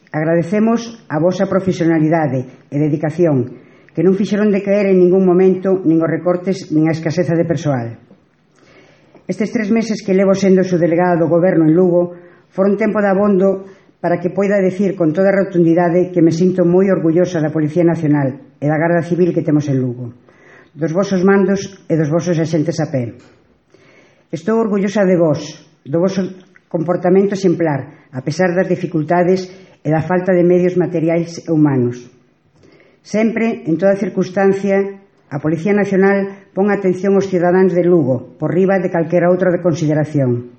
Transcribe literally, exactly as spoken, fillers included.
Agradecemos a vosa profesionalidade e dedicación, que non fixeron decaer en ningún momento nin os recortes nin a escaseza de persoal. Estes tres meses que levo sendo subdelegada do Goberno en Lugo foron tempo de abondo para que poida decir con toda rotundidade que me sinto moi orgullosa da Policía Nacional e da Garda Civil que temos en Lugo, dos vosos mandos e dos vosos axentes a pé. Estou orgullosa de vos, do voso comportamento exemplar, a pesar das dificultades e da falta de medios materiais e humanos. Sempre, en toda circunstancia, a Policía Nacional pon atención aos cidadáns de Lugo, por riba de calquera outra de consideración.